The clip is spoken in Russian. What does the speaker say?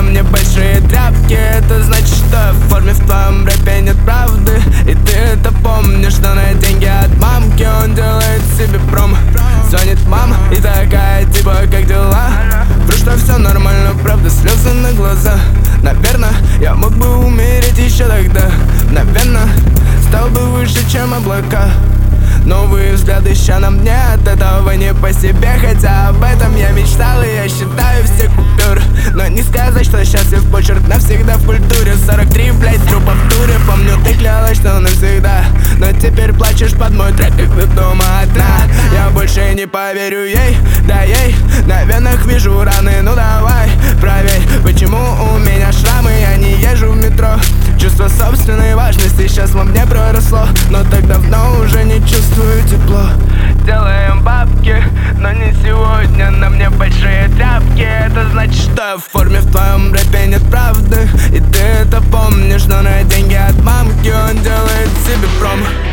мне большие тряпки. Это значит, что в форме в твоем рэпе нет правды. И ты это помнишь, что на деньги от мамки он делает себе промо. Звонит мама и такая типа: как дела? Вру, что все нормально, правда, слезы на глаза. Наверное, я мог бы умереть еще тогда. Наверное, стал бы выше, чем облака. Новые взгляды ща на мне, от этого не по себе. Хотя об этом я мечтал, и я считаю все купюры. Но не сказать, что счастлив почерк навсегда в культуре. 43, блять, трупа в туре. Помню, ты клялась, что навсегда, но теперь плачешь под мой трек, как ты дома одна. Я больше не поверю ей, да ей на венах вижу раны. Ну давай, проверь, почему у меня шрамы. Я не езжу в метро. Чувство собственной важности сейчас во мне проросло, но так давно уже не чувствую тепло. Делаем бабки, но не сегодня. На мне большие тряпки. Это значит, что в форме в твоем рэпе нет правды. И ты это помнишь, но на деньги от мамки он делает себе промо.